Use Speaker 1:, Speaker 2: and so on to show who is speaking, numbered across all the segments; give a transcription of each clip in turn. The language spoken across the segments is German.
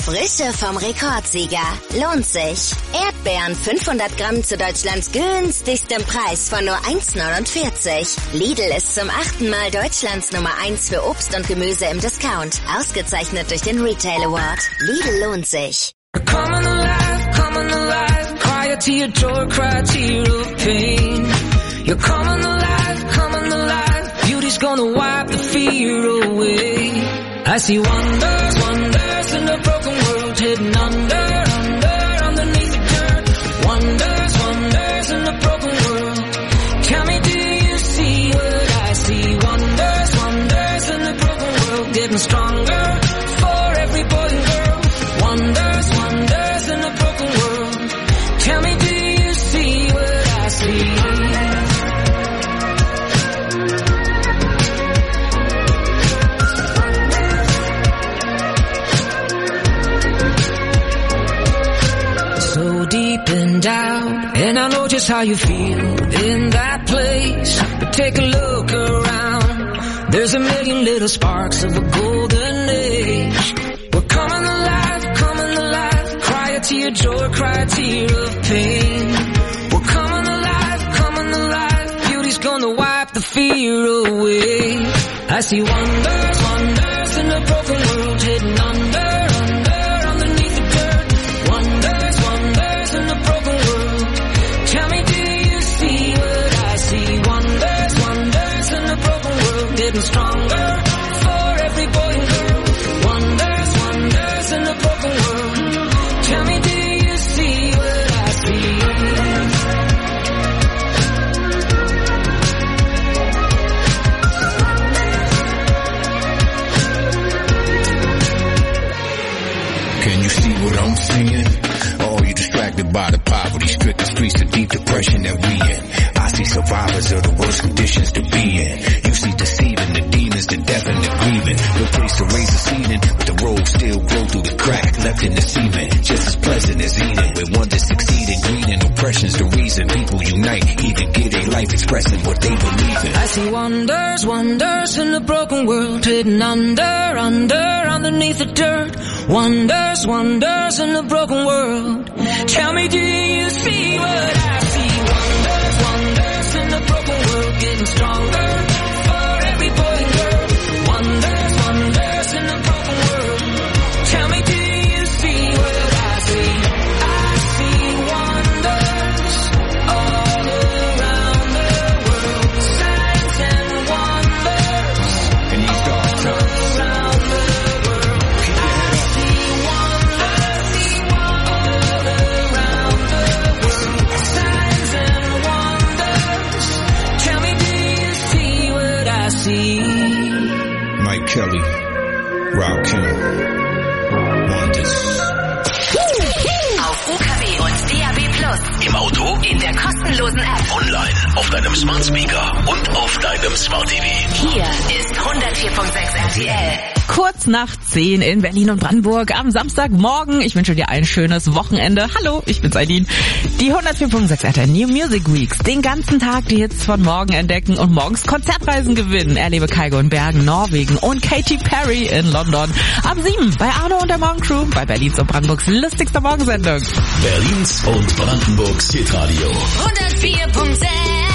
Speaker 1: Frische vom Rekordsieger. Lohnt sich. Erdbeeren 500 Gramm zu Deutschlands günstigstem Preis von nur 1,49. Lidl ist zum 8. Mal Deutschlands Nummer 1 für Obst und Gemüse im Discount. Ausgezeichnet durch den Retail Award. Lidl lohnt sich.
Speaker 2: Coming alive, cry a tear joy, cry a tear of pain. You're coming alive, beauty's gonna wipe the fear away. I see wonders in the broken world, hidden under, underneath the dirt. Wonders in the broken world. Tell me, do you see what I see? Wonders in the broken world, getting stronger for every boy and girl. Wonders in the broken world. Tell me, do you see what I see? So deep in doubt, and I know just how you feel in that place. But take a look around. There's a million little sparks of a golden age. We're coming alive, cry a tear joy, cry a tear of pain. We're coming alive, beauty's gonna wipe the fear away. I see wonders in the broken world, hidden under, underneath the dirt. Wonders in the broken world. Tell me, do you see what I see? Wonders in the broken world, getting stronger for every boy and girl. Wonders in the broken world. Tell me, do you see what I see?
Speaker 3: Can you see what I'm seeing? Oh, you distracted by the poverty-stricken streets, the deep depression that we in. I see survivors of the worst conditions to be in. You see deceiving the demons, the deaf and the grieving. No place to raise a seeding, but the road still grow through the crack left in the cement. Just as pleasant as eating, when one just succeeding, greed and oppression's the reason people unite, even get a life expressing what they believe in.
Speaker 2: I see wonders in the broken world, hidden under, underneath the dirt. Wonders in the broken world. Tell me, do you see what I see? Wonders in the broken world, getting stronger for every boy and girl. Wonders in the broken world. Tell me, do you see what I see? I see wonders all around the world. Signs and wonders
Speaker 3: in these dark times.
Speaker 2: Around the world. I see wonders all around the world. Signs and wonders. Tell me, do you see what I see?
Speaker 3: Mike Kelly, Rob Kim, Wonders.
Speaker 1: Auf UKW und DAB+.
Speaker 4: Im Auto,
Speaker 1: in der kostenlosen App,
Speaker 4: online, auf deinem Smart Speaker und auf deinem Smart TV.
Speaker 1: Hier ist 104.6 RTL.
Speaker 5: Kurz nach 10 in Berlin und Brandenburg am Samstagmorgen. Ich wünsche dir ein schönes Wochenende. Hallo, ich bin's Aidin. Die 104.6 RTL New Music Weeks. Den ganzen Tag die Hits von morgen entdecken und morgens Konzertreisen gewinnen. Erlebe Kygo in Bergen, Norwegen und Katy Perry in London. Ab 7 bei Arno und der Morgencrew bei Berlins und Brandenburgs lustigster Morgensendung.
Speaker 4: Berlins und Brandenburgs Hitradio.
Speaker 1: 104.6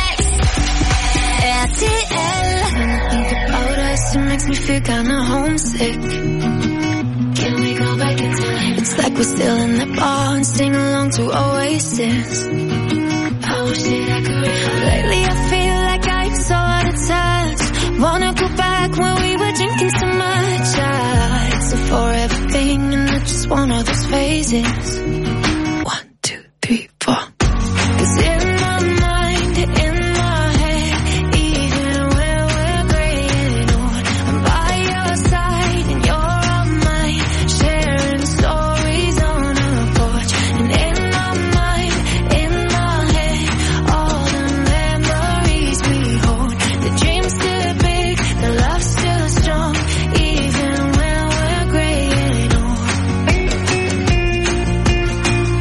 Speaker 1: RTL.
Speaker 6: It makes me feel kinda homesick. Can we go back in time? It's like we're still in the bar and sing along to Oasis. I wish that I could. Lately I feel like I'm so out of touch. Wanna go back when we were drinking so much. It's a forever thing and I just want all those phases. 1, 2, 3, 4. 'Cause in my mind, in my head, even when we're graying old, I'm by your side and you're on mine, sharing stories on a porch. And in my mind, in my head, all the memories we hold. The dream's still big, the love's still strong, even when we're graying old.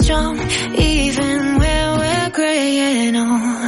Speaker 6: strong, even when we're graying old.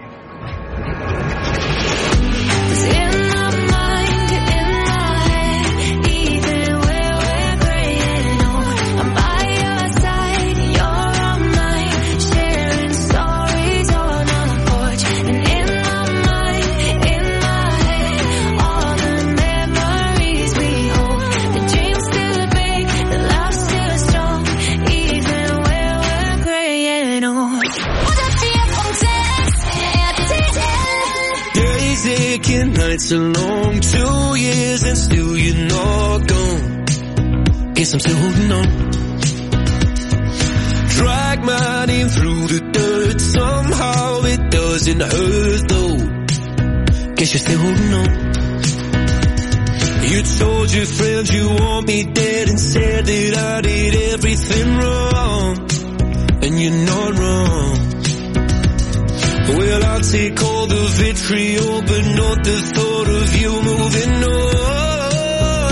Speaker 7: Nights along 2 years and still you're not gone. Guess I'm still holding on. Drag my name through the dirt. Somehow it doesn't hurt though. Guess you're still holding on. You told your friends you want me dead and said that I did everything wrong. And you're not wrong. Well, I'll take all the vitriol, but not the thought of you moving on.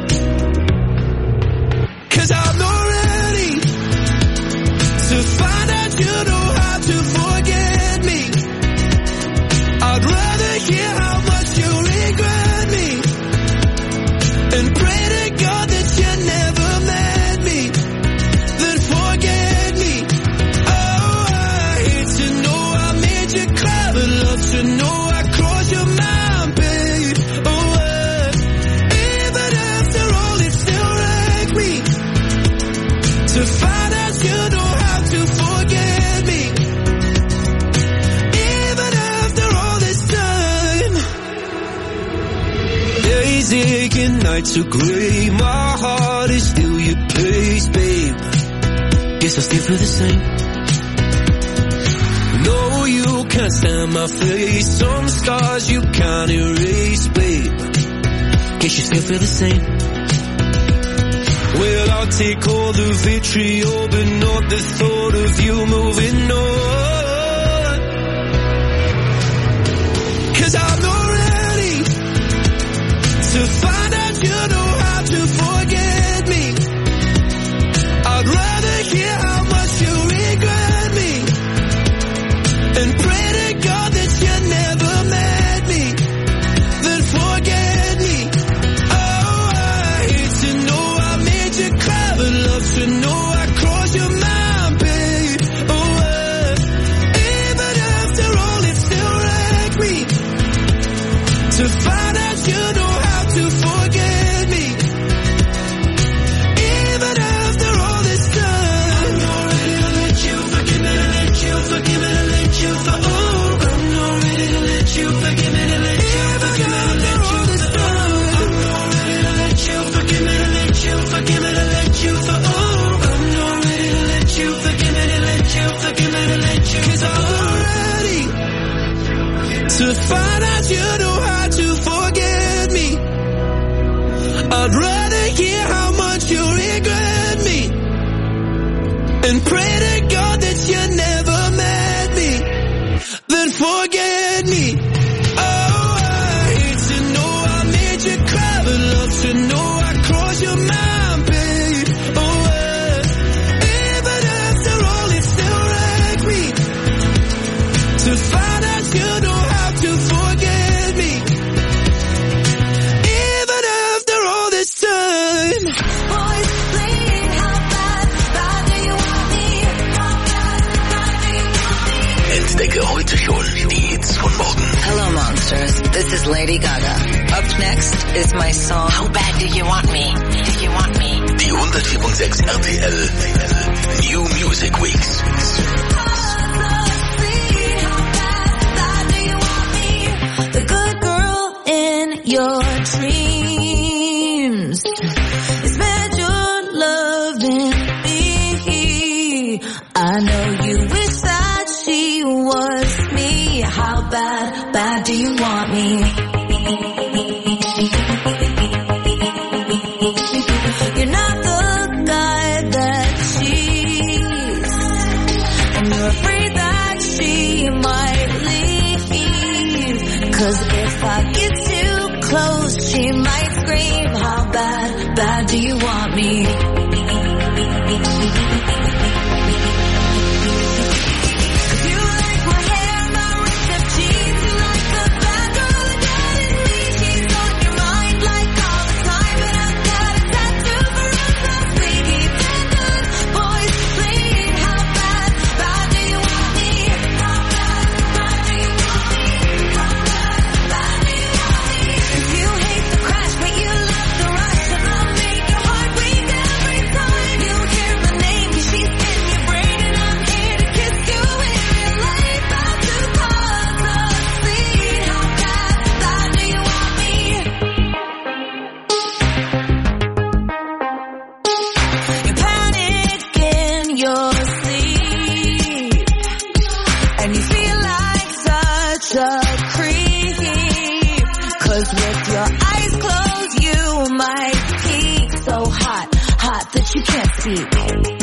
Speaker 7: 'Cause I'm not ready to find out you know how to forget me. I'd rather hear how much you regret me and pray to God that you never met me, then forget me. Oh, I hate to know you cry, but love to know I crossed your mind, babe. Oh, even after all, it still wrecked me to find out you know how to forget me. Even after all this time, days aching, nights are grey. My heart is still your place, babe. Guess I still feel the same. No, you can't stand my face. Some scars you can't erase, babe. Guess you still feel the same. Well, I'll take all the vitriol, but not the thought of you moving on. 'Cause I'm not ready to find out you know how to forget me. I'd rather hear how much you regret me and pray to God that you never met me, then forget me. Oh, I hate to know I made you cry, but love to know I crossed your mind, babe. Oh, even after all, it still wrecked me to find out you know how to forget me. Even after all this time, I'm not ready to let you forgive me, to let you forgive me, to let you forgive me. You forgive me to let you forgive me to let you this time. I'm not ready to let you forgive me to let you forgive me to let you for I'm not ready to let you forgive me to let you forgive me to let you. 'Cause I'm ready to find out you know how to forget me. I'd rather hear how much you regret me and pray to God that you never met me, then forget me. To know I crossed your mind, babe. Oh, even after all, it still wrecked me to find out you know how to forget me. Even after all this time.
Speaker 6: Boys playing, how bad do you want me? How bad do you want me?
Speaker 4: Entdecke heute schon die Hits von morgen.
Speaker 8: Hello, monsters. This is Lady Gaga. Up next is my song, How Bad Do You Want Me? Do you want me?
Speaker 4: Die 104.6 RTL New Music Weeks.
Speaker 6: The good girl in your dreams is meant your loving me. I know you wish that she was me. How bad do you want me? You're not the guy that she's, and you're afraid that she might leave. 'Cause if I get too close, she might scream. How bad do you want me? deep.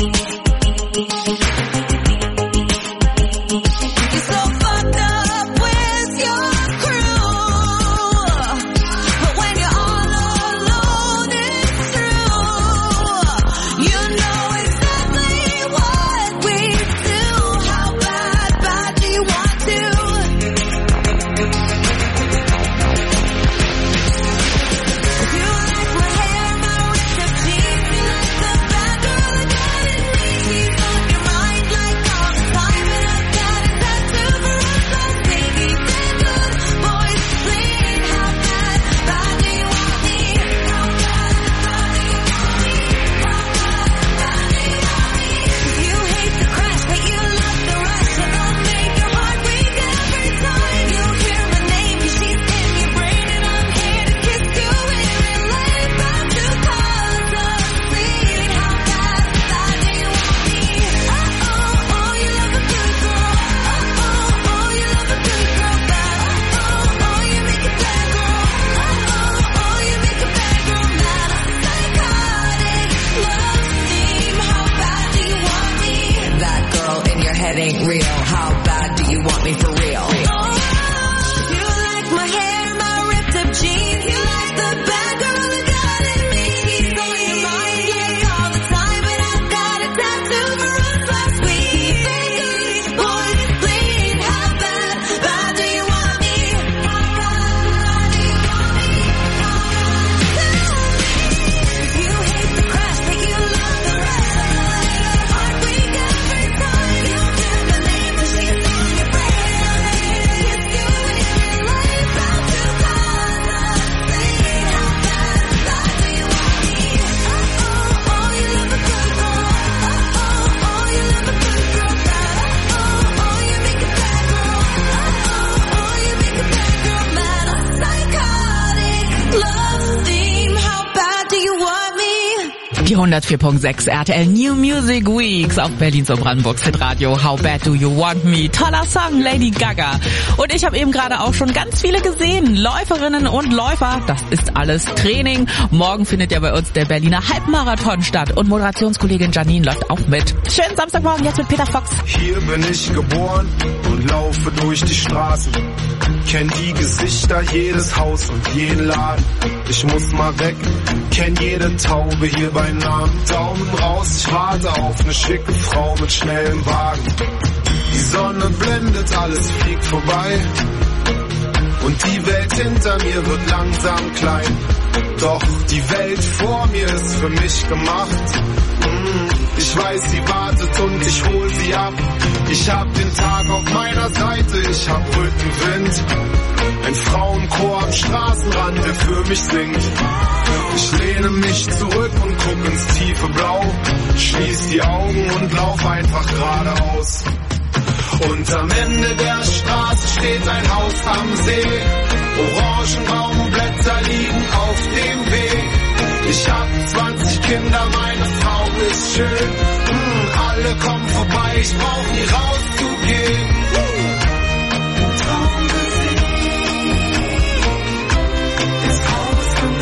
Speaker 6: Die 104.6 RTL New Music Weeks auf Berlins und Brandenburgs Hitradio. How Bad Do You Want Me? Toller Song, Lady Gaga. Und ich habe eben gerade auch schon ganz viele gesehen. Läuferinnen und Läufer, das ist alles Training. Morgen findet ja bei uns der Berliner Halbmarathon statt. Und Moderationskollegin Janine läuft auch mit. Schönen Samstagmorgen jetzt mit Peter Fox.
Speaker 9: Hier bin ich geboren und laufe durch die Straßen. Kenn die Gesichter, jedes Haus und jeden Laden. Ich muss mal weg, kenn jede Taube hier bei Namen. Daumen raus, ich warte auf eine schicke Frau mit schnellem Wagen. Die Sonne blendet, alles fliegt vorbei. Und die Welt hinter mir wird langsam klein. Doch die Welt vor mir ist für mich gemacht. Ich weiß, sie wartet und ich hol sie ab. Ich hab den Tag auf meiner Seite, ich hab Rückenwind. Ein Frauenchor am Straßenrand, der für mich singt. Ich lehne mich zurück und guck ins tiefe Blau. Schließ die Augen und lauf einfach geradeaus. Und am Ende der Straße steht ein Haus am See. Orangenbaumblätter liegen auf dem Weg. Ich hab 20 Kinder, meine Frau ist schön. Alle kommen vorbei, ich brauch nie rauszugehen. Traum gesehen, das Haus am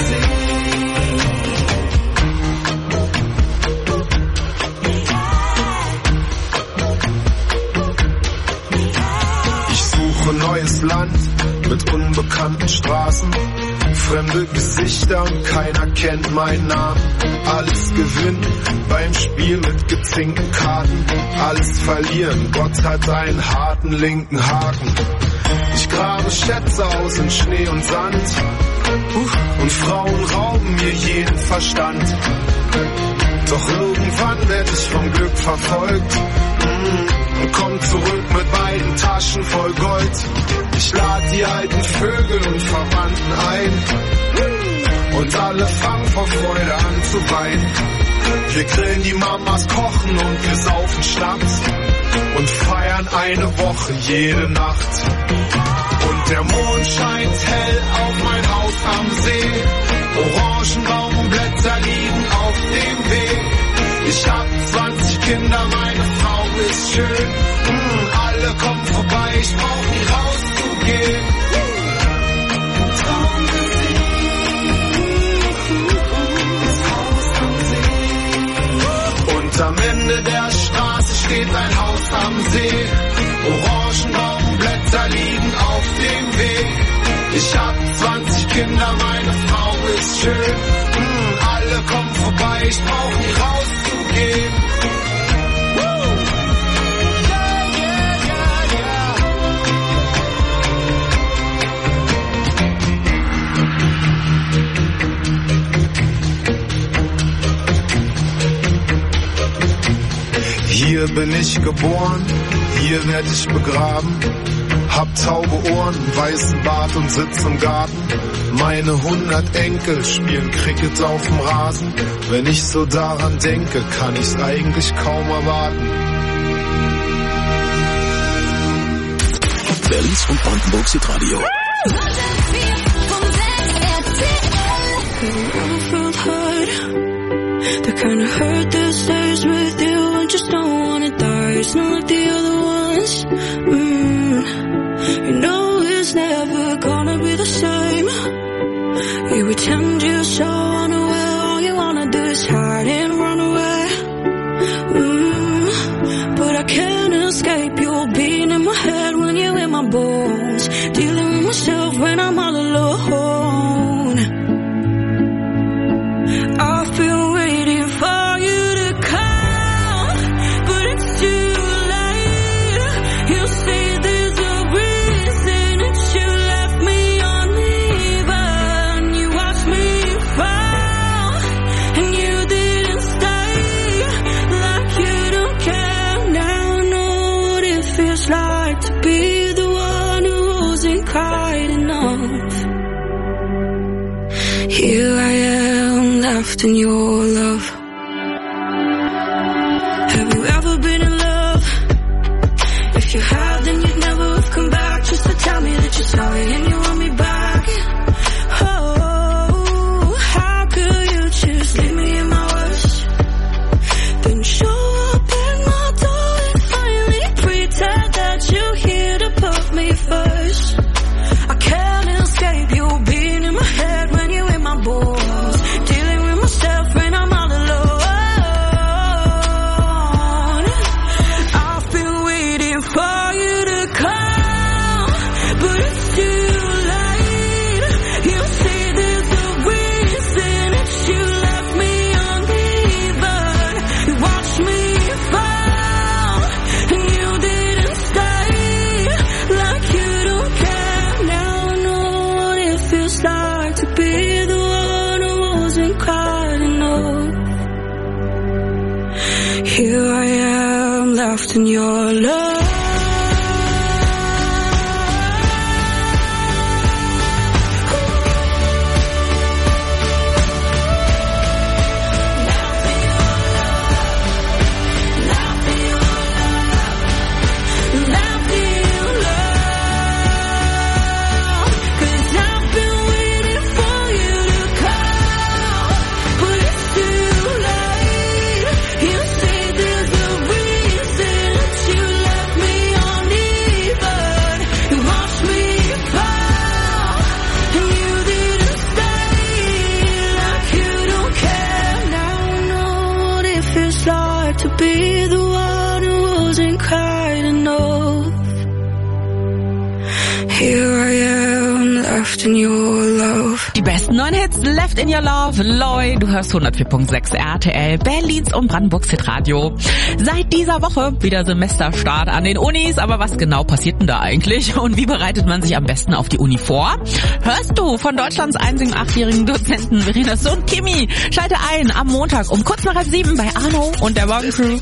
Speaker 9: See. Ich suche neues Land mit unbekannten Straßen. Fremde Gesichter und keiner kennt meinen Namen. Alles gewinnen beim Spiel mit gezinkten Karten. Alles verlieren, Gott hat einen harten linken Haken. Ich grabe Schätze aus in Schnee und Sand. Und Frauen rauben mir jeden Verstand. Doch irgendwann werd ich vom Glück verfolgt. Und komm zurück mit beiden Taschen voll Gold. Ich lad die alten Vögel und Verwandten ein. Und alle fangen vor Freude an zu weinen. Wir grillen, die Mamas kochen und wir saufen Schnaps. Und feiern eine Woche jede Nacht. Und der Mond scheint hell auf mein Haus am See. Orangenbaumblätter liegen auf dem Weg. Ich hab 20 Kinder, meine Frau ist schön. Alle kommen vorbei, ich brauch nie rauszugehen. Traum gesehen, das Haus am See. steht ein Haus am See. Orangenbaumblätter liegen auf dem Weg. Ich hab 20 Kinder, meine Frau ist schön. Alle kommen vorbei, ich brauch nie rauszugehen. Hier bin ich geboren, hier werd ich begraben. Hab taube Ohren, weißen Bart und sitz im Garten. Meine 100 Enkel spielen Cricket auf dem Rasen. Wenn ich so daran denke, kann ich's eigentlich kaum erwarten.
Speaker 4: Berlins und Brandenburgs Hitradio.
Speaker 6: The kind of hurt that stays with you and just don't wanna die. It's not like the other ones. You know it's never gonna be the same. You pretend you're so unaware. All you wanna do is hide and run away. But I can't escape your being in my head when you're in my bones. Dealing with myself when I'm all alone. I've been waiting for you to come, but it's too late. You say there's a reason that you left me uneven. You watched me fall, and you didn't stay. Like you don't care. Now I know what it feels like to be the one who wasn't quite enough. Here I am, left in your love. Have you ever been in love? If you have, then you'd never have come back just to tell me that you're sorry and you want me back. Oh, how could you just leave me in my worst? Then show up at my door and finally pretend that you're here to put me first. I can't escape you being in my head when you're in my bones. Dealing with myself when I'm all alone. I've been waiting for you to come, but it's too late. You say there's a reason that you left me uneven. You watched me fall, and you didn't stay. Like you don't care. Now I know what it feels like to be the one who wasn't quite enough. Here I am, left in your love. Left in your love. 'Cause I've been waiting for you to come, but it's too late. You say there's a reason that you left me uneven. You watched me fall, and you didn't stay. Like you don't care. Now I know what it feels like to be the one who wasn't quite enough. Here I am, left in your love.
Speaker 5: Die besten neuen Hits, Left in Your Love, Loy, du hörst 104.6 RTL, Berlins und Brandenburgs Hitradio. Seit dieser Woche wieder Semesterstart an den Unis, aber was genau passiert denn da eigentlich und wie bereitet man sich am besten auf die Uni vor? Hörst du von Deutschlands einzigen 8-jährigen Dozenten Verenas Sohn Kimi. Schalte ein am Montag um kurz nach 7 bei Arno und der Morgencrew.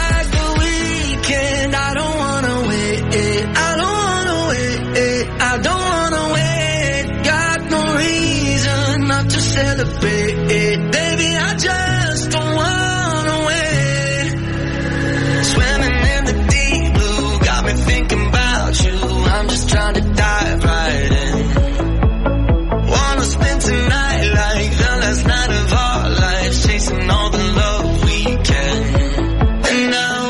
Speaker 7: I don't wanna wait, got no reason not to celebrate. Baby, I just don't wanna wait. Swimming in the deep blue, got me thinking about you. I'm just trying to dive right in. Wanna spend tonight like the last night of our lives, chasing all the love we can. And now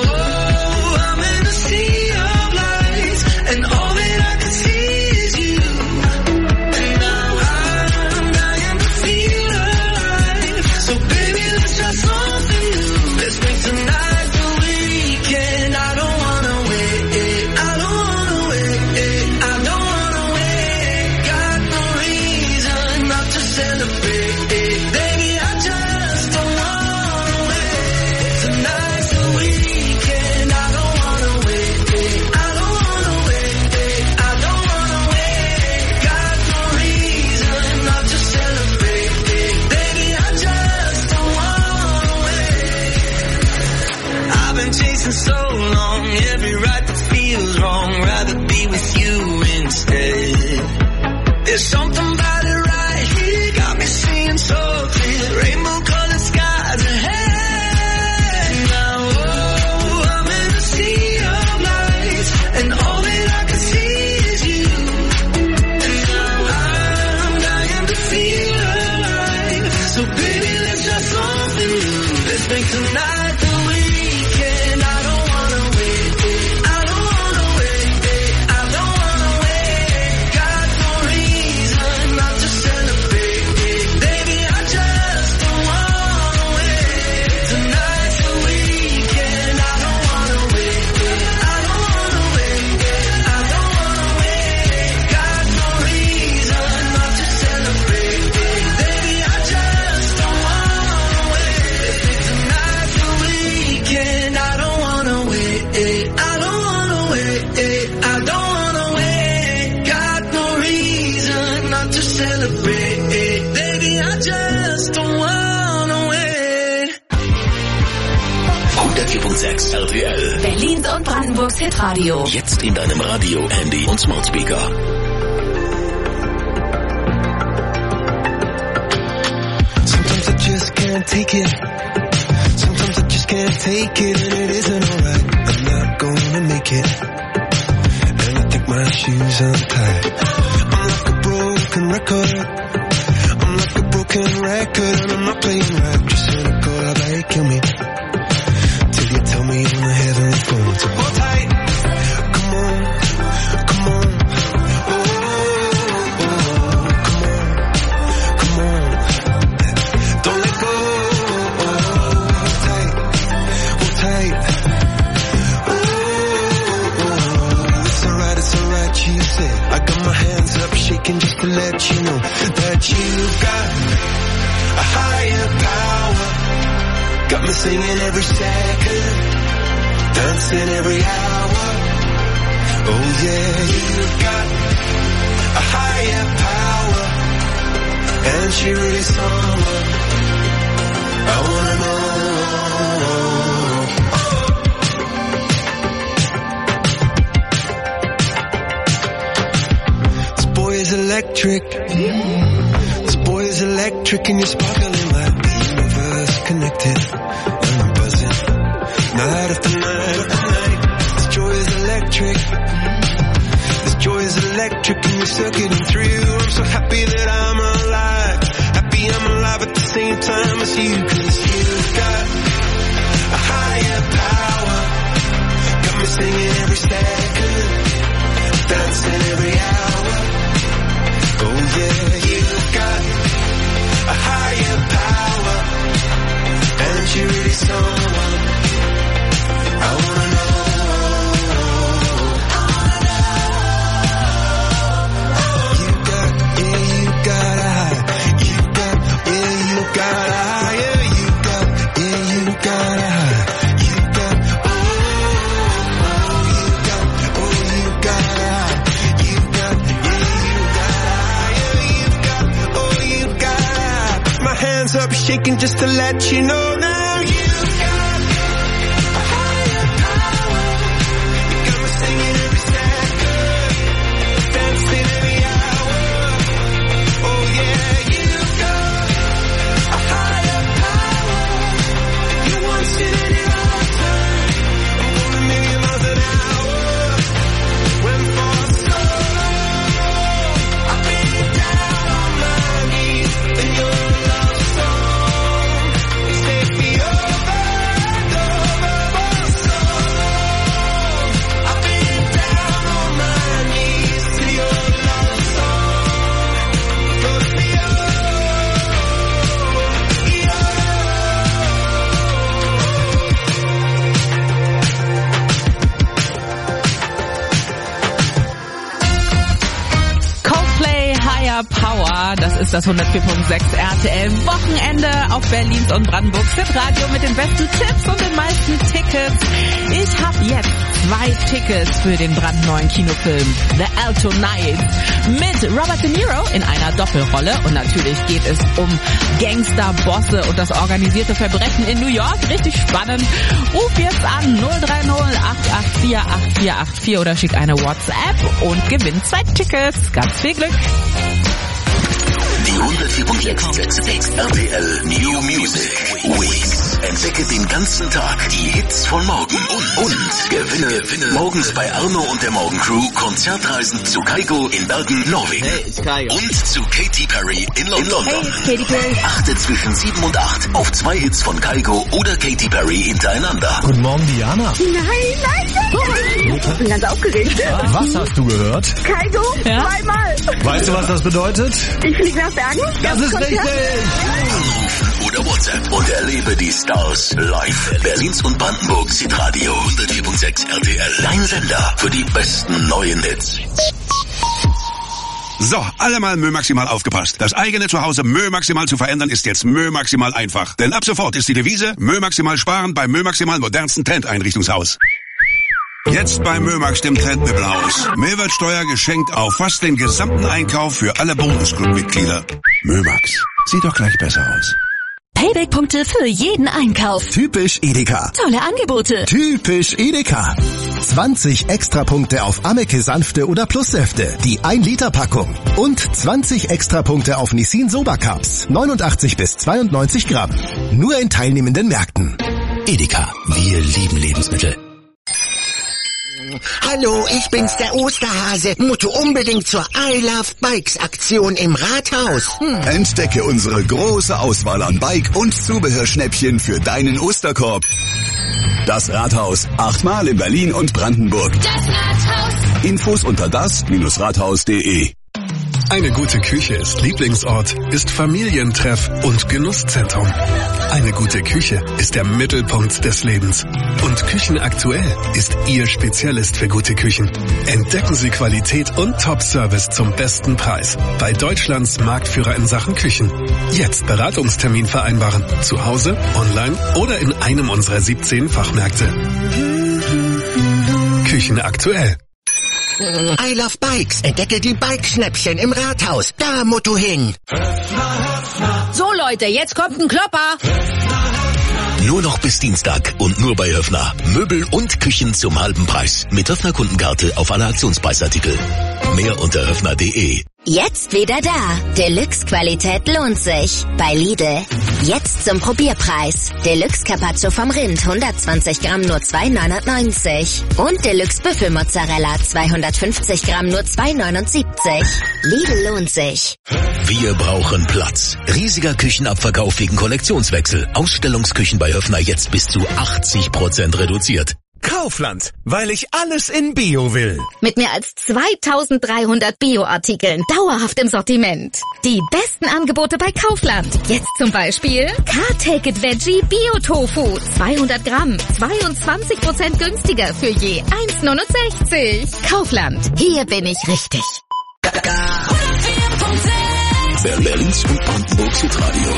Speaker 7: wrong, every right that feels wrong, rather be with you instead. There's something about it right here, got me seeing so clear, rainbow colored skies ahead. Now, oh, I'm in a sea of lights, and all that I can see is you. And now I'm dying to feel alive, so baby, let's try something new. Let's make tonight the weekend. I don't wanna wait, I don't wanna wait, I don't wanna wait. Got no reason not to celebrate, baby, I just don't wanna wait. Tonight's the weekend. I don't wanna wait, I don't wanna wait, I don't wanna wait. Got no reason not to celebrate, baby, I just don't wanna wait. Tonight's the weekend. I don't wanna wait, I don't wanna wait, I don't wanna wait. Got no reason not to celebrate, baby, I just don't wanna wait.
Speaker 4: 104.6 RTL.
Speaker 8: Berlins und Brandenburgs Hitradio.
Speaker 4: Jetzt in deinem Radio, Handy und Smartspeaker.
Speaker 7: Sometimes I just can't take it. Sometimes I just can't take it, and it isn't alright. I'm not gonna make it, and I think my shoes untied. I'm like a broken record. I'm like a broken record, and I'm not playing right. Just cynical, I bet kill me till you tell me on the heavenly phone. So hold tight, come on, come on. Oh, oh, come on, come on. Don't let go. Hold tight, hold tight. Oh, it's alright, she said. I got my hands up shaking just to let you know that you've got a higher power. Got me singing every second, dancing every hour. Oh yeah, you've got a higher power, and she really someone I wanna know. This boy is electric. This boy is electric, and you're sparkling like the universe connected. And I'm buzzing night after night after night. This joy is electric. This joy is electric, and you're circuiting through. I'm so happy that I'm alive. Happy I'm alive at the same time as you, 'cause you've got a higher power. Got me singing every second, dancing every hour. Oh yeah, you've got a higher power, and you're really someone I wanna know. You got a high. You got a higher. You got a high. You got, you got a high. You got higher. You got a high. My hands up shaking just to let you know now. You got a higher power. You got me singing every second, dancing every hour. Oh yeah, you got a higher power. You once in your lifetime. I'm going a million miles an hour. Went for so long. I've been down on my knees in your love song. It's taken me over and over for so long. I've been down on my knees to your love song. Float me
Speaker 5: Coldplay Higher Power, das ist das 104.6 RTL Wochenende auf Berlins und Brandenburgs Hitradio mit den besten Tipps und den meisten Tickets. Ich habe jetzt 2 Tickets für den brandneuen Kinofilm The Alto Nights mit Robert De Niro in einer Doppelrolle. Und natürlich geht es um Gangster, Bosse und das organisierte Verbrechen in New York. Richtig spannend. Ruf jetzt an 030 884 8484 oder schick eine WhatsApp und gewinn 2 Tickets. Ganz viel Glück.
Speaker 4: Die 104.6 RTL New Music Weeks. Entdecke den ganzen Tag die Hits von morgen und gewinne morgens bei Arno und der Morgencrew Konzertreisen zu Kygo in Bergen, Norwegen.
Speaker 10: Hey, it's Kygo.
Speaker 4: Und zu Katy Perry in London.
Speaker 5: Hey, it's Katy Perry.
Speaker 4: Achte zwischen 7 und 8 auf 2 Hits von Kygo oder Katy Perry hintereinander.
Speaker 11: Guten Morgen, Diana.
Speaker 12: Nein. Ich bin ganz aufgeregt.
Speaker 11: Was hast du gehört?
Speaker 12: Kygo,
Speaker 5: Ja?
Speaker 12: 2-mal.
Speaker 11: Weißt du, was das bedeutet?
Speaker 12: Ich fliege nach Bergen.
Speaker 11: Das ist richtig.
Speaker 4: Anrufen oder WhatsApp und erlebe die Stars live. Berlins und Brandenburgs Hitradio 104.6 RTL. Dein Sender für die besten neuen Hits.
Speaker 13: So, alle mal Mö Maximal aufgepasst. Das eigene Zuhause Mö Maximal zu verändern ist jetzt Mö Maximal einfach. Denn ab sofort ist die Devise Mö Maximal sparen beim Mö Maximal modernsten Trendeinrichtungshaus. Jetzt bei Mömax, dem Trendmöbelhaus. Mehrwertsteuer geschenkt auf fast den gesamten Einkauf für alle Bonusclub-Mitglieder. Mömax, sieht doch gleich besser aus.
Speaker 14: Payback-Punkte für jeden Einkauf.
Speaker 15: Typisch Edeka.
Speaker 14: Tolle Angebote.
Speaker 15: Typisch Edeka. 20 Extrapunkte auf Ameke Sanfte oder Plussäfte, die 1-Liter-Packung. Und 20 Extrapunkte auf Nissin Soba Cups, 89 bis 92 Gramm. Nur in teilnehmenden Märkten.
Speaker 4: Edeka, wir lieben Lebensmittel.
Speaker 16: Hallo, ich bin's, der Osterhase. Musst du unbedingt zur I Love Bikes Aktion im Rathaus.
Speaker 17: Entdecke unsere große Auswahl an Bike- und Zubehörschnäppchen für deinen Osterkorb. Das Rathaus. 8-mal in Berlin und Brandenburg.
Speaker 14: Das Rathaus.
Speaker 17: Infos unter das-rathaus.de.
Speaker 18: Eine gute Küche ist Lieblingsort, ist Familientreff und Genusszentrum. Eine gute Küche ist der Mittelpunkt des Lebens. Und Küchenaktuell ist Ihr Spezialist für gute Küchen. Entdecken Sie Qualität und Top-Service zum besten Preis bei Deutschlands Marktführer in Sachen Küchen. Jetzt Beratungstermin vereinbaren. Zu Hause, online oder in einem unserer 17 Fachmärkte. Küchenaktuell.
Speaker 16: I Love Bikes. Entdecke die Bikeschnäppchen im Rathaus. Da musst du hin.
Speaker 14: So Leute, jetzt kommt ein Klopper.
Speaker 4: Nur noch bis Dienstag und nur bei Höffner. Möbel und Küchen zum halben Preis. Mit Höffner Kundenkarte auf alle Aktionspreisartikel. Mehr unter höffner.de.
Speaker 1: Jetzt wieder da. Deluxe-Qualität lohnt sich. Bei Lidl. Jetzt zum Probierpreis. Deluxe Carpaccio vom Rind 120 Gramm nur 2,99. Und Deluxe Büffelmozzarella 250 Gramm nur 2,79. Lidl lohnt sich.
Speaker 4: Wir brauchen Platz. Riesiger Küchenabverkauf wegen Kollektionswechsel. Ausstellungsküchen bei Höffner jetzt bis zu 80% reduziert.
Speaker 15: Kaufland, weil ich alles in Bio will.
Speaker 14: Mit mehr als 2300 Bio-Artikeln dauerhaft im Sortiment. Die besten Angebote bei Kaufland. Jetzt zum Beispiel Car-Take-It Veggie Bio-Tofu. 200 Gramm, 22% günstiger für je 1,69. Kaufland, hier bin ich richtig.
Speaker 4: Berlins und Brandenburgs Hitradio.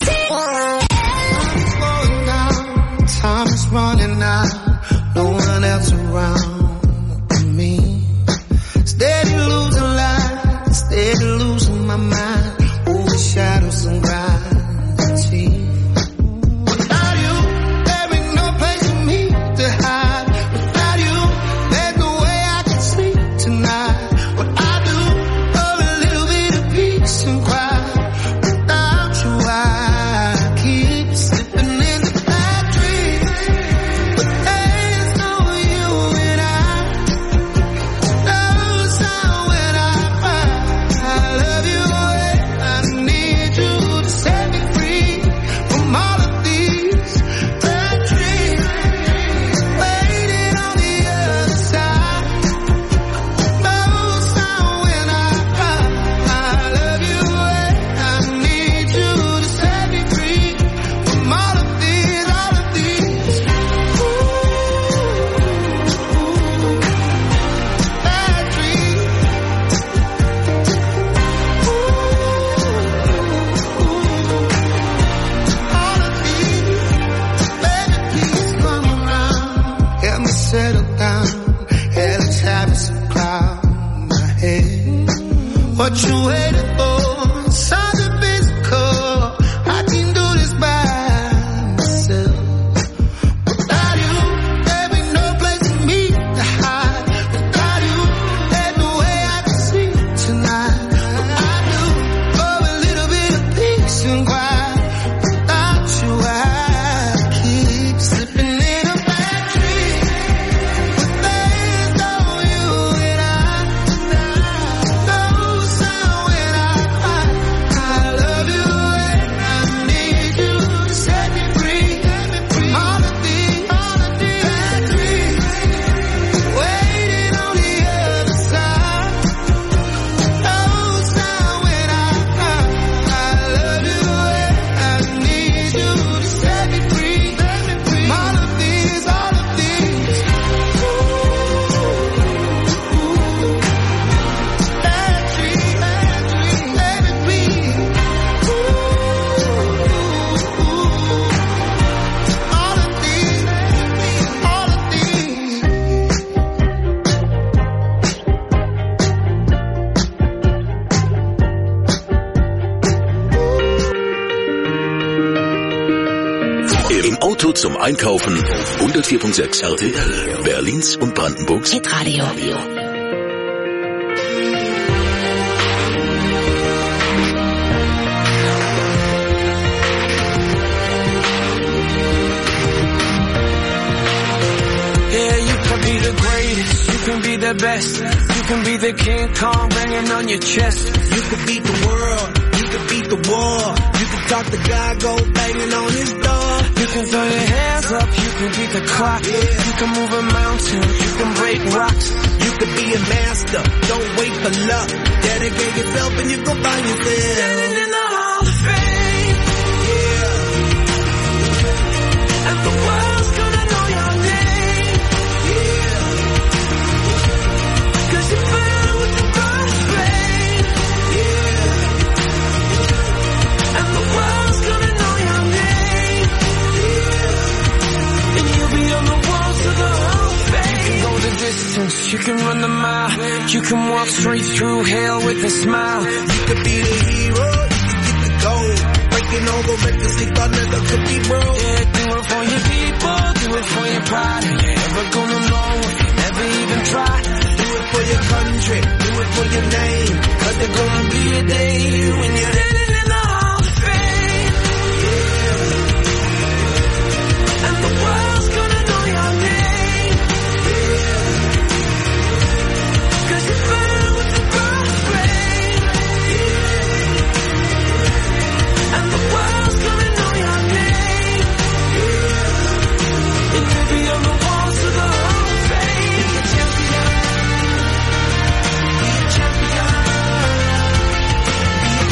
Speaker 7: Time is running out, no one else around me. Steady losing light, steady losing my mind, overshadow some gravity. Without you, there ain't no place for me to hide. Without you, there's no way I can sleep tonight. What I do, for a little bit of peace and quiet. Without you, I keep slipping in the bad dreams. But there's no you and I. down. Hell is having some cloud in my head. What you waiting for? Something physical. I can do this by myself. Without you, there be no place for me to hide. Without you, there's no way I can sleep tonight. But I do for a little bit of peace and quiet. Without you, I keep slipping in a bad dream. But there's no you and I. No sound when I cry. I love you and I need you to set me free. All of these bad dreams waiting on the other side. No sound when I cry. I love you and I need you to set me free. All of these bad dreams, let it be. All of these.
Speaker 4: Im Auto zum Einkaufen 104.6 RTL, Berlins und Brandenburgs
Speaker 1: Hitradio.
Speaker 2: Yeah, you can be the greatest, you can be the best, you can be the King Kong banging on your chest.
Speaker 7: You could beat the world, you could beat the war. You could talk to God, go banging on his door.
Speaker 2: You can throw your hands up, you can beat the clock. You can move a mountain, you can break rocks.
Speaker 7: You could be a master, don't wait for luck. Dedicate yourself and you can find yourself.
Speaker 2: Standing in the Hall of Fame. Yeah. And the world's gonna know your name. Yeah. 'Cause you burn with the brightest flame. Yeah. And the world's gonna know your name. Yeah. And you'll be on the walls of the Hall of Fame. You can go the distance, you can run the mile. You can walk straight through hell with a smile.
Speaker 7: You could be the hero, you could get the gold. Breaking all the records they thought never could be broke.
Speaker 2: Yeah, do it for your people, do it for your pride. You ain't never gonna know if you never even try.
Speaker 7: Do it for your country, do it for your name. 'Cause there's gonna be a day when you're
Speaker 2: Standing in the Hall of Fame. Yeah. And the world's gonna know your name. Yeah. 'Cause you burn with the brightest flame. Yeah. And the world's gonna know your name. Yeah. And you'll be on the walls of the Hall of Fame. Be a champion. Be a champion. Be a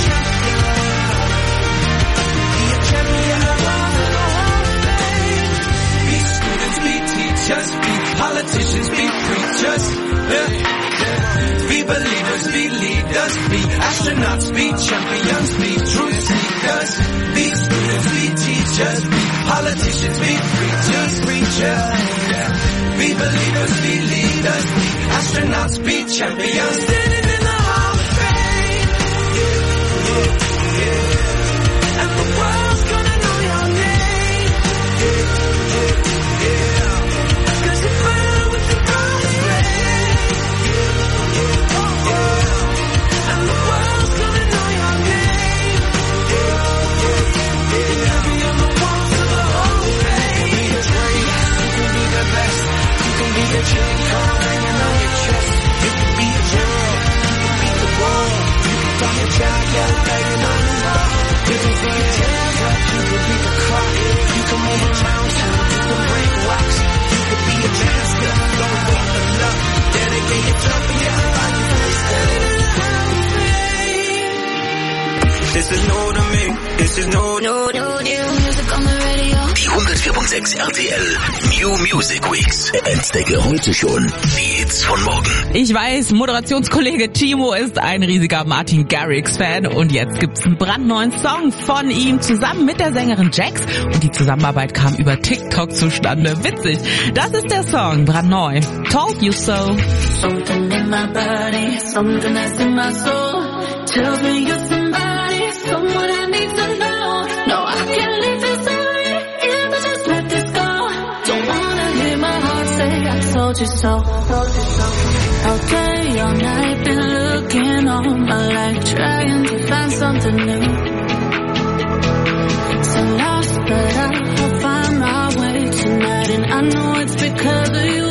Speaker 2: champion. Be a champion. Walls of the Hall of Fame. Be students, be teachers, be politicians, be preachers. Yeah. Be believers, be leaders, be astronauts, be champions, be truth seekers. Be students, be teachers, be politicians, be preachers. Yeah. Be believers, be leaders, be astronauts, be champions. Standing in the Hall of Fame. Yeah. And the world's gonna know your name. Yeah. 'Cause you burn with the brightest flame. And the world's gonna know your name. And you'll be on the walls of the Hall of Fame. You can be the greatest, you can be the best, you can be the King Kong hanging on your chest.
Speaker 7: You can be a hero, you can beat the war. You can talk to God, go banging on his door.
Speaker 2: You can throw your hands up, you can beat the clock. You can move a mountain, you can break rocks.
Speaker 7: You could be a master, don't wait for luck. Dedicate yourself and you can find yourself.
Speaker 2: Standing in the Hall of Fame.
Speaker 7: This is new to me, this is new.
Speaker 6: New music on the radio.
Speaker 4: Die 104.6 RTL New Music Weeks. Entdecke heute schon die Hits von morgen.
Speaker 5: Ich weiß, Moderationskollege Timo ist ein riesiger Martin Garrix-Fan und jetzt gibt's einen brandneuen Song von ihm zusammen mit der Sängerin Jax und die Zusammenarbeit kam über TikTok zustande. Witzig. Das ist der Song, brandneu. Told You So.
Speaker 6: Something in my body, something that's in my soul, tells me you're somebody, someone I need to know. No, I can't leave this away, yeah, but just let this go. Don't wanna hear my heart say I told you so. All day, all night, been looking all my life, trying to find something new. So lost, but I'll find my way tonight, and I know it's because of you.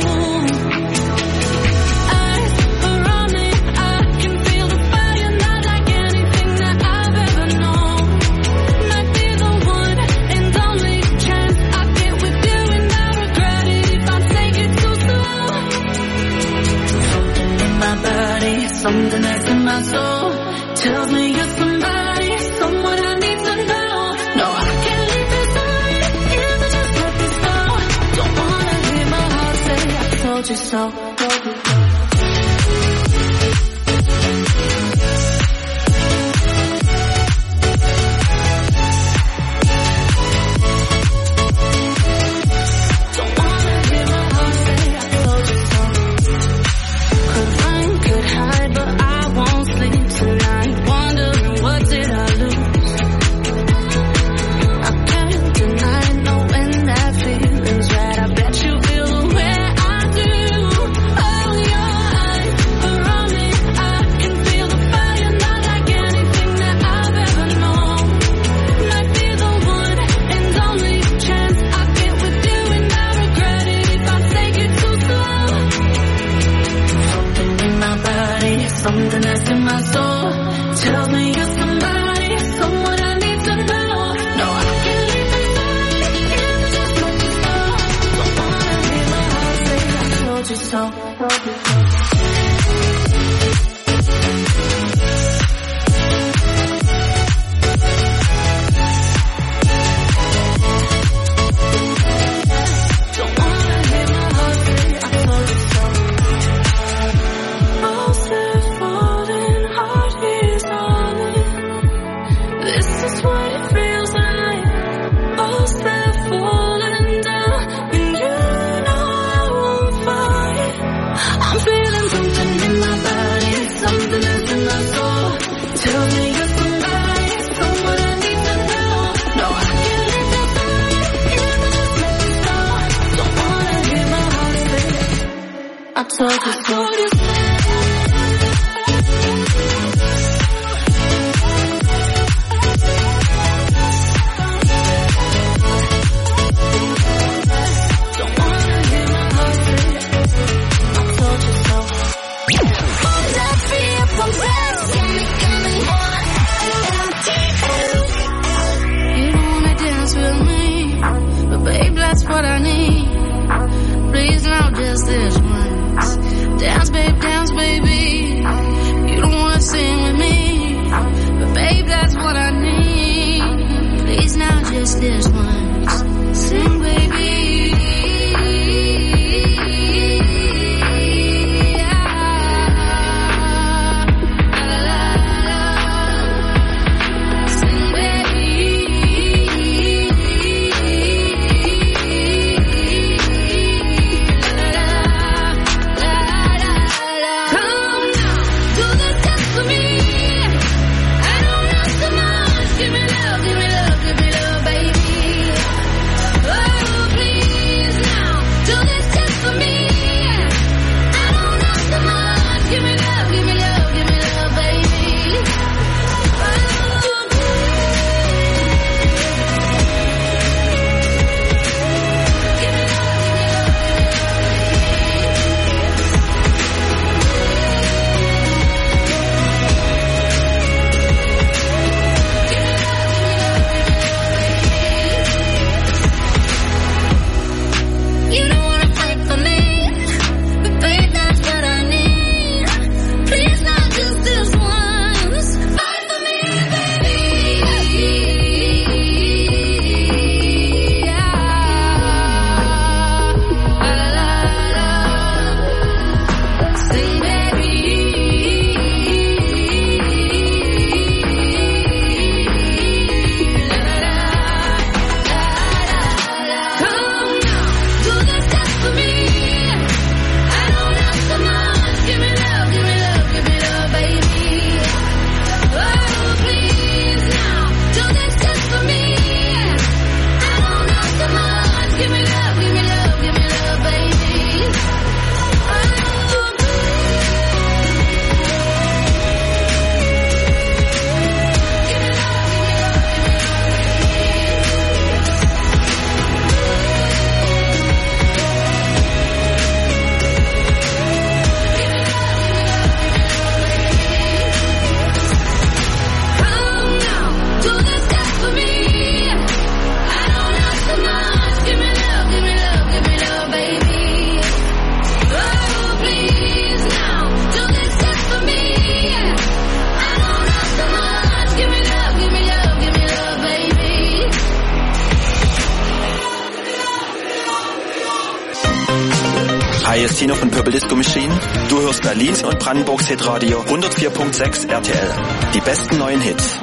Speaker 6: Something that's in my soul tells me you're somebody, someone I need to know. No, I can't leave this away, yeah, but just let this go. Don't wanna hear my heart say I told you so. Something that's in my soul tells me you're somebody, someone I need to know. No, I can't leave this away, yeah, but just let this go. Don't wanna hear my heart say I told you so. I told you so. That's what I need. Please, now just this once. Dance, babe, dance
Speaker 10: Valentino von Purple Disco Machine. Du hörst Berlins und Brandenburgs Hitradio 104.6 RTL. Die besten neuen Hits.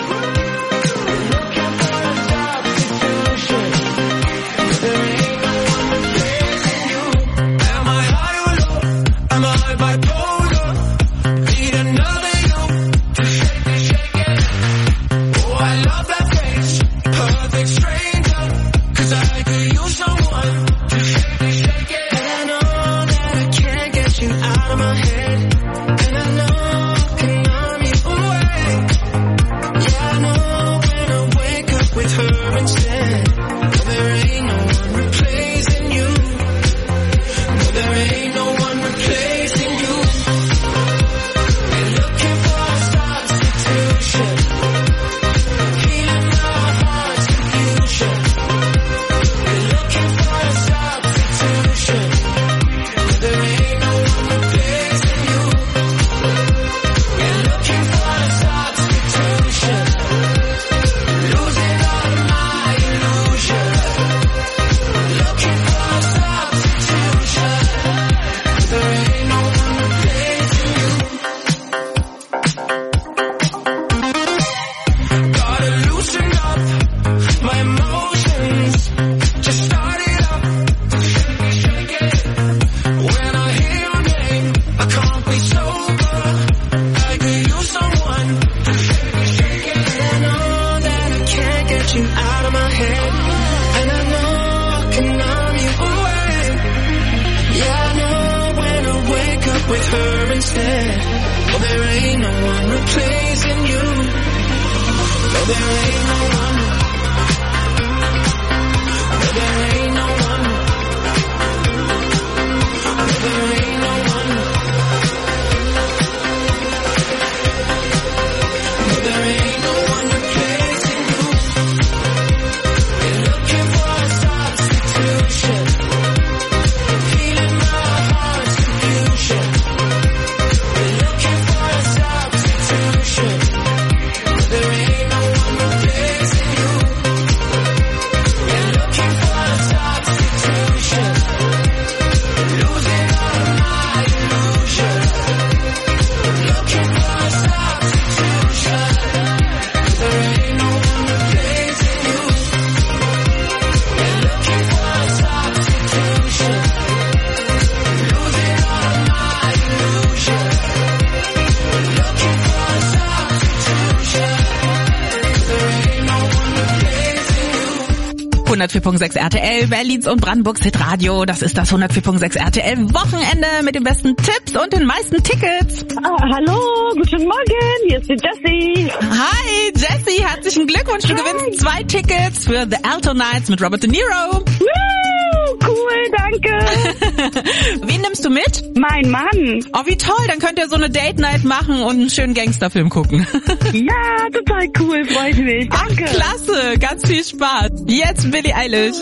Speaker 5: RTL, Berlins und Brandenburgs Hitradio. Das ist das 104.6 RTL Wochenende mit den besten Tipps und den meisten Tickets.
Speaker 12: Hallo, guten Morgen, hier ist die Jessie.
Speaker 5: Hi, Jessie, herzlichen Glückwunsch. Du gewinnst 2 Tickets für The Alto Nights mit Robert De Niro.
Speaker 12: Cool, danke.
Speaker 5: Wen nimmst du mit?
Speaker 12: Mein Mann.
Speaker 5: Oh, wie toll, dann könnt ihr so eine Date-Night machen und einen schönen Gangsterfilm gucken.
Speaker 12: Ja, total cool, freut mich. Danke.
Speaker 5: Ach, klasse, ganz viel Spaß. Jetzt Billie Eilish.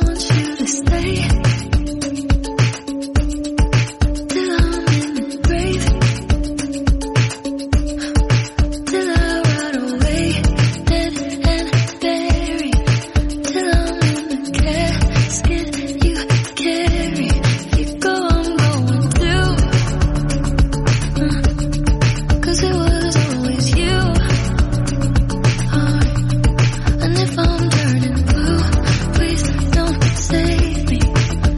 Speaker 6: And if I'm turning blue, please don't save me.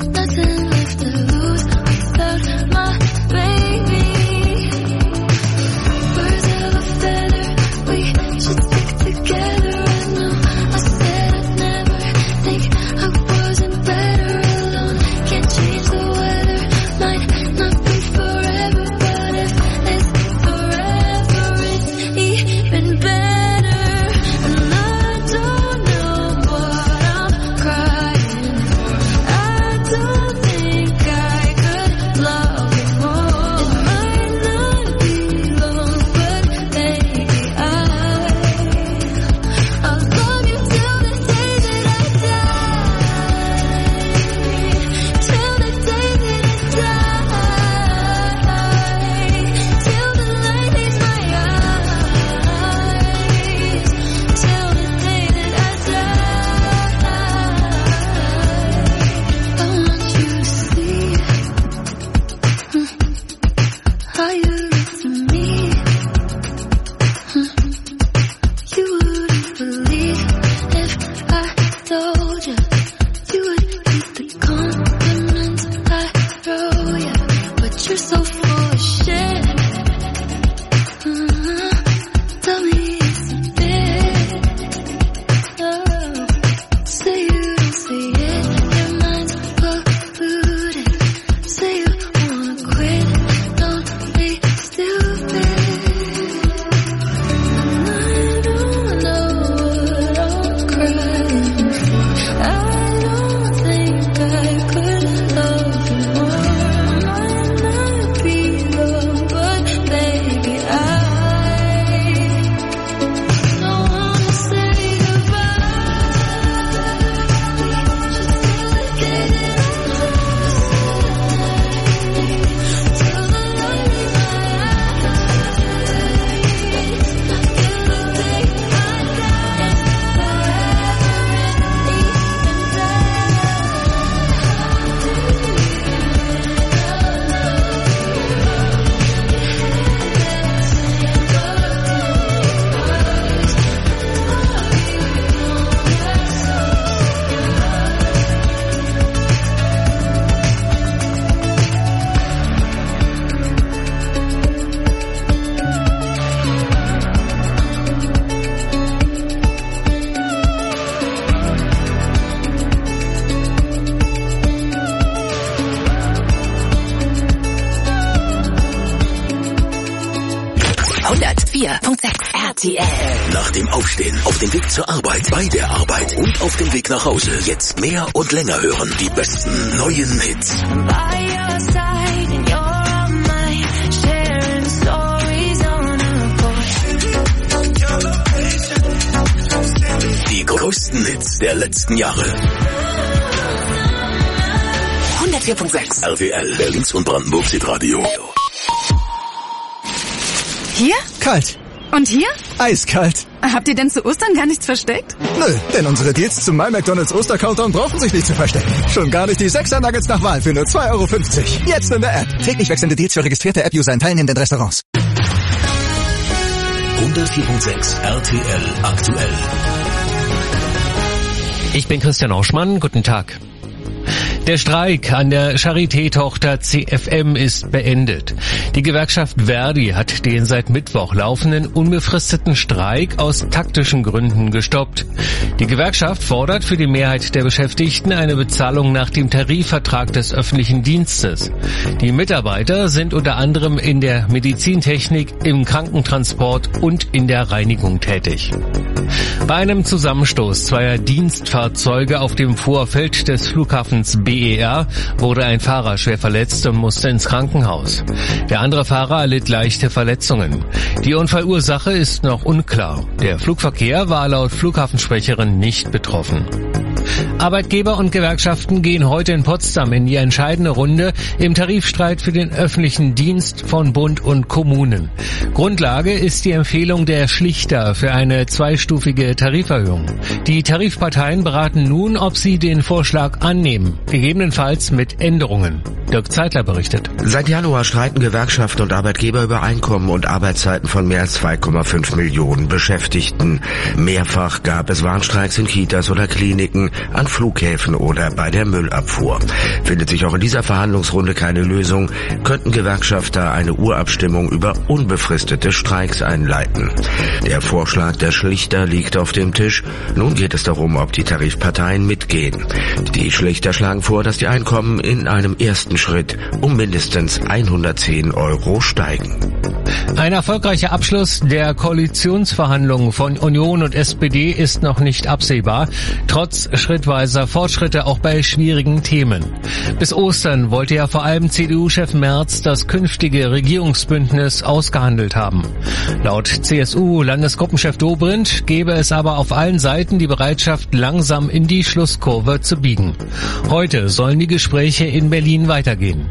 Speaker 8: 104.6 RTL.
Speaker 4: Nach dem Aufstehen, auf dem Weg zur Arbeit, bei der Arbeit und auf dem Weg nach Hause. Jetzt mehr und länger hören. Die besten neuen Hits. Die größten Hits der letzten Jahre.
Speaker 8: 104.6
Speaker 4: RTL, Berlins und Brandenburgs Hitradio.
Speaker 19: Hier?
Speaker 11: Kalt.
Speaker 19: Und hier?
Speaker 11: Eiskalt.
Speaker 19: Habt ihr denn zu Ostern gar nichts versteckt?
Speaker 15: Nö, denn unsere Deals zum My McDonald's Oster-Countdown brauchen sich nicht zu verstecken. Schon gar nicht die 6er Nuggets nach Wahl für nur 2,50 €. Jetzt in der App. Täglich wechselnde Deals für registrierte App-User in teilnehmenden Restaurants.
Speaker 4: 104.6 RTL aktuell.
Speaker 20: Ich bin Christian Oschmann. Guten Tag. Der Streik an der Charité-Tochter CFM ist beendet. Die Gewerkschaft Verdi hat den seit Mittwoch laufenden unbefristeten Streik aus taktischen Gründen gestoppt. Die Gewerkschaft fordert für die Mehrheit der Beschäftigten eine Bezahlung nach dem Tarifvertrag des öffentlichen Dienstes. Die Mitarbeiter sind unter anderem in der Medizintechnik, im Krankentransport und in der Reinigung tätig. Bei einem Zusammenstoß zweier Dienstfahrzeuge auf dem Vorfeld des Flughafens BER wurde ein Fahrer schwer verletzt und musste ins Krankenhaus. Der andere Fahrer erlitt leichte Verletzungen. Die Unfallursache ist noch unklar. Der Flugverkehr war laut Flughafensprecherin nicht betroffen. Arbeitgeber und Gewerkschaften gehen heute in Potsdam in die entscheidende Runde im Tarifstreit für den öffentlichen Dienst von Bund und Kommunen. Grundlage ist die Empfehlung der Schlichter für eine zweistufige Tariferhöhung. Die Tarifparteien beraten nun, ob sie den Vorschlag annehmen, gegebenenfalls mit Änderungen. Dirk Zeitler berichtet.
Speaker 21: Seit Januar streiten Gewerkschaften und Arbeitgeber über Einkommen und Arbeitszeiten von mehr als 2,5 Millionen Beschäftigten. Mehrfach gab es Warnstreiks in Kitas oder Kliniken, an Flughäfen oder bei der Müllabfuhr. Findet sich auch in dieser Verhandlungsrunde keine Lösung, könnten Gewerkschafter eine Urabstimmung über unbefristete Streiks einleiten. Der Vorschlag der Schlichter liegt auf dem Tisch. Nun geht es darum, ob die Tarifparteien mitgehen. Die Schlichter schlagen vor, dass die Einkommen in einem ersten Schritt um mindestens 110 € steigen.
Speaker 20: Ein erfolgreicher Abschluss der Koalitionsverhandlungen von Union und SPD ist noch nicht absehbar, trotz schrittweiser Fortschritte auch bei schwierigen Themen. Bis Ostern wollte ja vor allem CDU-Chef Merz das künftige Regierungsbündnis ausgehandelt haben. Laut CSU-Landesgruppenchef Dobrindt gäbe es aber auf allen Seiten die Bereitschaft, langsam in die Schlusskurve zu biegen. Heute sollen die Gespräche in Berlin weitergehen.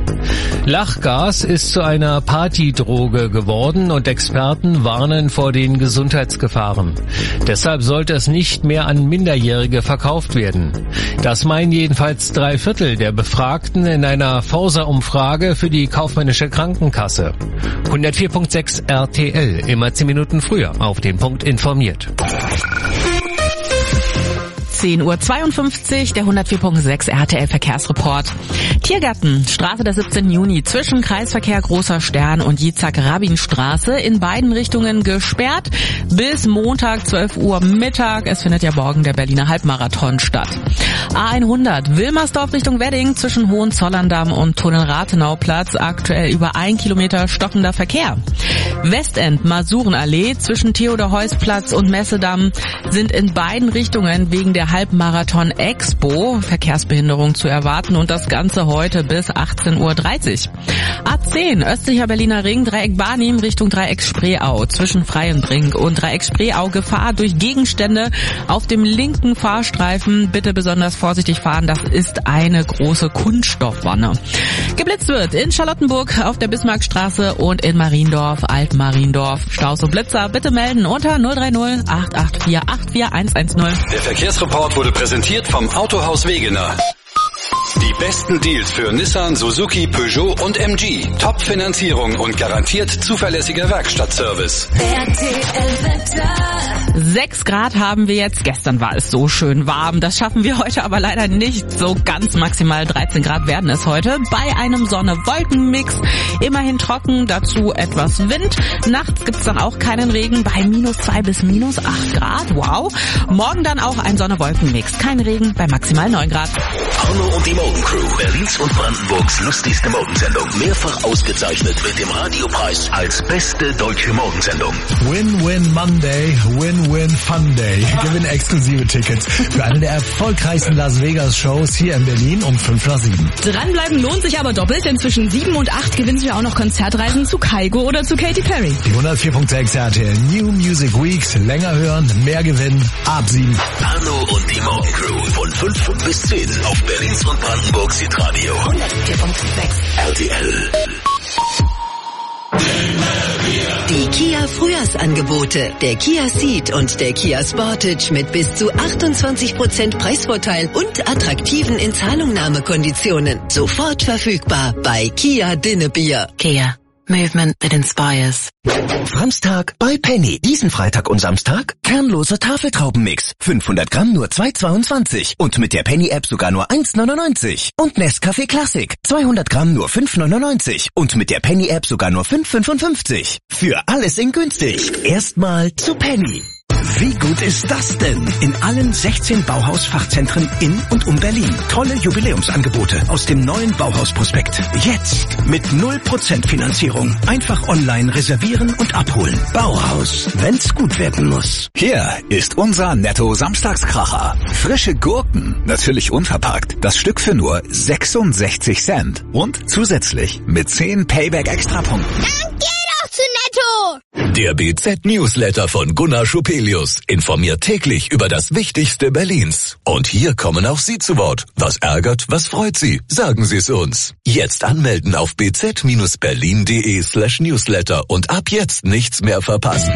Speaker 20: Lachgas ist zu einer Partydroge geworden und Experten warnen vor den Gesundheitsgefahren. Deshalb sollte es nicht mehr an Minderjährige verkauft werden. Das meinen jedenfalls 3/4 der Befragten in einer Forsa-Umfrage für die kaufmännische Krankenkasse. 104.6 RTL, immer 10 Minuten früher auf den Punkt informiert.
Speaker 5: 10:52 Uhr, der 104.6 RTL Verkehrsreport. Tiergarten, Straße des 17. Juni, zwischen Kreisverkehr Großer Stern und Jitzak-Rabin-Straße in beiden Richtungen gesperrt bis Montag 12 Uhr Mittag. Es findet ja morgen der Berliner Halbmarathon statt. A100, Wilmersdorf Richtung Wedding, zwischen Hohenzollern-Damm und Tunnel-Rathenauplatz, aktuell über 1 Kilometer stockender Verkehr. Westend, Masurenallee, zwischen Theodor-Heuss-Platz und Messedamm sind in beiden Richtungen wegen der Halbmarathon Expo Verkehrsbehinderung zu erwarten und das Ganze heute bis 18:30 Uhr. A10, östlicher Berliner Ring, Dreieck Barnim Richtung Dreieck Spreeau, zwischen Freienbrink und Dreieck Spreeau Gefahr durch Gegenstände auf dem linken Fahrstreifen. Bitte besonders vorsichtig fahren, das ist eine große Kunststoffwanne. Geblitzt wird in Charlottenburg auf der Bismarckstraße und in Mariendorf, Altmariendorf. Staus und Blitzer bitte melden unter 030 884 84110.
Speaker 22: Der Verkehrsreport wurde präsentiert vom Autohaus Wegener. Die besten Deals für Nissan, Suzuki, Peugeot und MG. Top-Finanzierung und garantiert zuverlässiger Werkstattservice.
Speaker 5: 6 Grad haben wir jetzt. Gestern war es so schön warm. Das schaffen wir heute aber leider nicht so ganz. Maximal 13 Grad werden es heute. Bei einem Sonne-Wolken-Mix. Immerhin trocken, dazu etwas Wind. Nachts gibt's dann auch keinen Regen bei -2 bis -8 Grad. Wow. Morgen dann auch ein Sonne-Wolken-Mix. Kein Regen bei maximal 9 Grad.
Speaker 4: Arno und die Morgenkolonne. Crew. Berlins und Brandenburgs lustigste Morgensendung. Mehrfach ausgezeichnet mit dem Radiopreis als beste deutsche Morgensendung.
Speaker 11: Win-Win Monday, Win-Win Fun Day. Gewinne exklusive Tickets für eine der erfolgreichsten Las Vegas Shows hier in Berlin um 5:07.
Speaker 3: Dranbleiben lohnt sich aber doppelt, denn zwischen 7 und 8 gewinnen Sie auch noch Konzertreisen zu Kygo oder zu Katy Perry.
Speaker 11: Die 104.6 RTL New Music Weeks. Länger hören, mehr gewinnen. Ab 7.
Speaker 4: Arno und die Morgencrew von 5 bis 10 auf Berlins und Brandenburgs Hitradio 104.6 RTL.
Speaker 8: Die Kia Frühjahrsangebote, der Kia Ceed und der Kia Sportage mit bis zu 28% Preisvorteil und attraktiven Inzahlungnahmekonditionen. Sofort verfügbar bei Kia Dinnebier.
Speaker 9: Kia. Movement that inspires.
Speaker 15: Samstag bei Penny. Diesen Freitag und Samstag kernloser Tafeltraubenmix. 500 Gramm nur 2,22. Und mit der Penny-App sogar nur 1,99. Und Nescafé Classic. 200 Gramm nur 5,99. Und mit der Penny-App sogar nur 5,55. Für alles in günstig. Erstmal zu Penny. Wie gut ist das denn? In allen 16 Bauhaus-Fachzentren in und um Berlin. Tolle Jubiläumsangebote aus dem neuen Bauhaus-Prospekt. Jetzt mit 0% Finanzierung. Einfach online reservieren und abholen. Bauhaus, wenn's gut werden muss.
Speaker 23: Hier ist unser Netto-Samstagskracher. Frische Gurken, natürlich unverpackt. Das Stück für nur 66 Cent. Und zusätzlich mit 10 Payback-Extrapunkten.
Speaker 1: Dann geh doch zu Netto!
Speaker 4: Der BZ-Newsletter von Gunnar Schupelius informiert täglich über das Wichtigste Berlins. Und hier kommen auch Sie zu Wort. Was ärgert, was freut Sie? Sagen Sie es uns. Jetzt anmelden auf bz-berlin.de/newsletter und ab jetzt nichts mehr verpassen.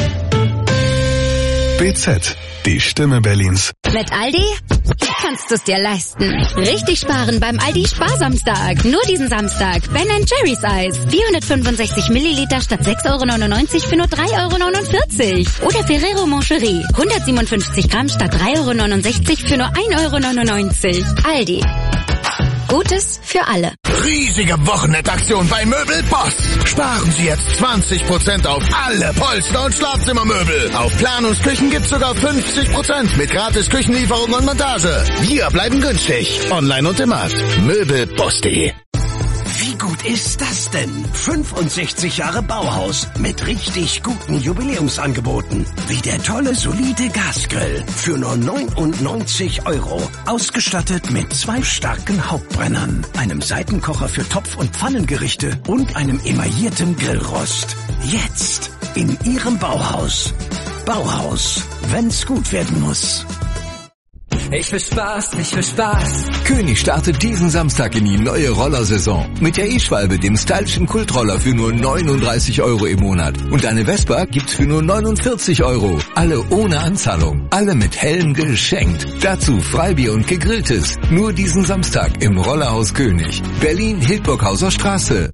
Speaker 18: BZ, die Stimme Berlins.
Speaker 14: Mit Aldi kannst du es dir leisten. Richtig sparen beim Aldi Sparsamstag. Nur diesen Samstag. Ben & Jerry's Eis. 465 Milliliter statt 6,99 € für nur 3,49 €. Oder Ferrero Moncherie. 157 Gramm statt 3,69 € für nur 1,99 €. Aldi. Gutes für alle.
Speaker 16: Riesige Wochenendaktion bei Möbelboss. Sparen Sie jetzt 20% auf alle Polster- und Schlafzimmermöbel. Auf Planungsküchen gibt's sogar 50% mit gratis Küchenlieferung und Montage. Wir bleiben günstig. Online und im Markt. Möbelboss.de.
Speaker 15: Wie gut ist das denn? 65 Jahre Bauhaus mit richtig guten Jubiläumsangeboten. Wie der tolle, solide Gasgrill für nur 99 €. Ausgestattet mit 2 starken Hauptbrennern, einem Seitenkocher für Topf- und Pfannengerichte und einem emaillierten Grillrost. Jetzt in Ihrem Bauhaus. Bauhaus, wenn's gut werden muss.
Speaker 2: Ich will Spaß, ich will Spaß. König startet diesen Samstag in die neue Rollersaison. Mit der E-Schwalbe, dem stylischen Kultroller für nur 39 € im Monat. Und eine Vespa gibt's für nur 49 €. Alle ohne Anzahlung. Alle mit Helm geschenkt. Dazu Freibier und Gegrilltes. Nur diesen Samstag im Rollerhaus König. Berlin, Hildburghauser Straße.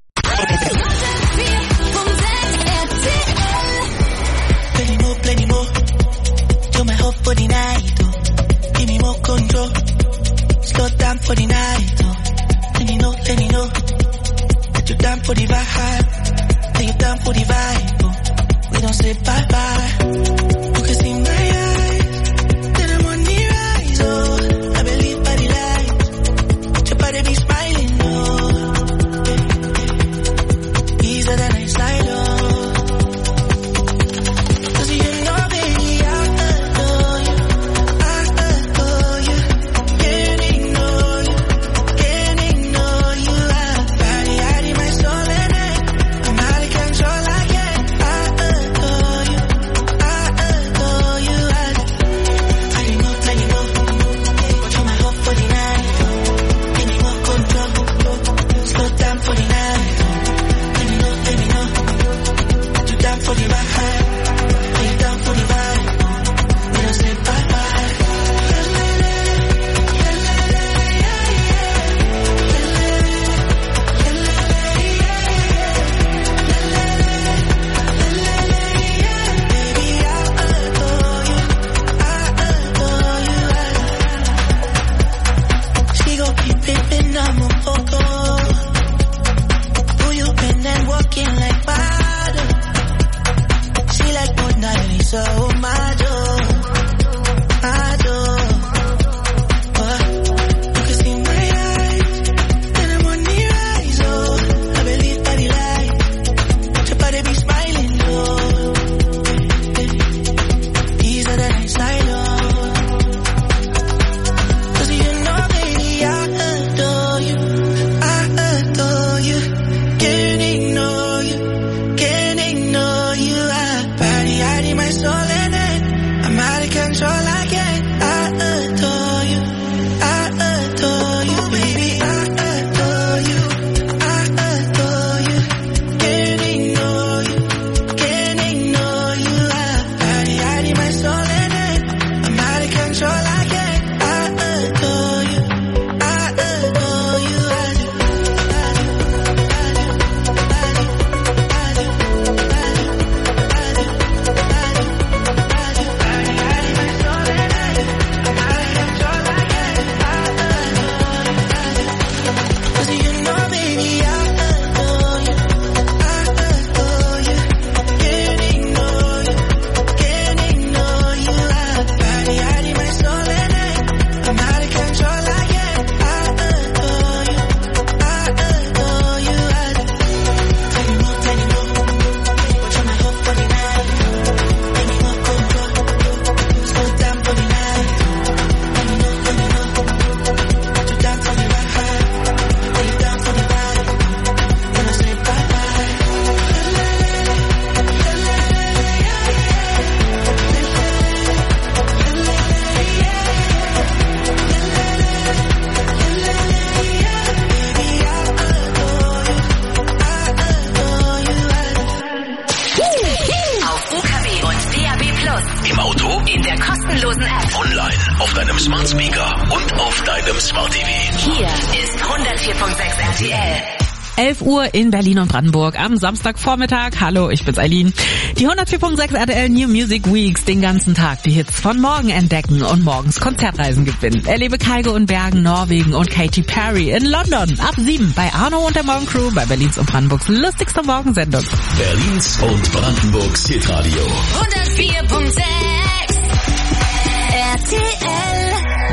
Speaker 7: Give me more control. Slow down for the night, oh. Let me know. That you down for the vibe. That you down for the vibe, oh. We don't say bye-bye. You can see my eyes. That I'm on the rise, oh. I believe by the light. Your body be smiling, oh. Easier than I slide, oh.
Speaker 1: kostenlosen App.
Speaker 4: Online, auf deinem Smart Speaker und auf deinem Smart TV.
Speaker 1: Hier ist 104.6 RTL.
Speaker 5: 11 Uhr in Berlin und Brandenburg am Samstagvormittag. Hallo, ich bin's Eileen. Die 104.6 RTL New Music Weeks, den ganzen Tag die Hits von morgen entdecken und morgens Konzertreisen gewinnen. Erlebe Kygo in Bergen, Norwegen und Katy Perry in London. Ab 7 bei Arno und der Morgencrew bei Berlins und Brandenburgs lustigster Morgensendung.
Speaker 4: Berlins und Brandenburgs Hitradio.
Speaker 1: 104.6 RTL.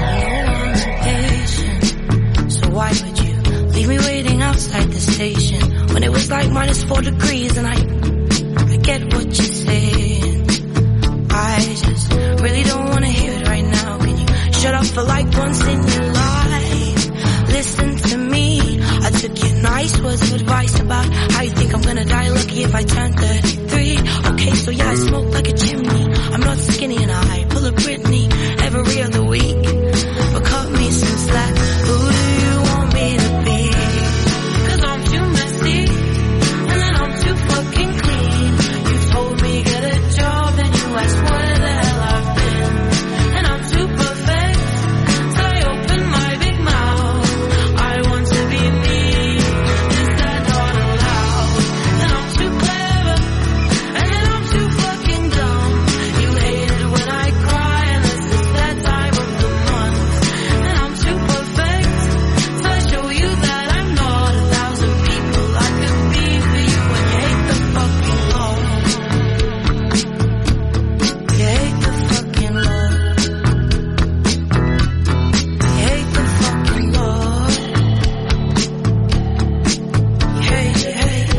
Speaker 6: So why would you leave me waiting outside the station when it was like -4 degrees? And I get what you're saying. I just really don't want to hear it right now. Can you shut up for like once in your life? Listen to me. I took your nice words of advice about how you think I'm gonna die lucky if I turn 33. Okay, so yeah, I smoke like a chimney. I'm not skinny and I pull a Britney every other week. But cut me some slack. Who do you want me to be? 'Cause I'm too messy and then I'm too fucking clean. You told me get a job and you asked where the hell I've been. And I'm too perfect, so I open my big mouth. I want to be me. Is that not allowed? And I'm too clever and then I'm too fucking dumb. You hate it when I cry unless it's that time of the month. And I'm too perfect, so I show you that I'm not 1,000 people I could be for you. And you hate the fucking law. You hate the fucking law. You hate the fucking law. You hate it.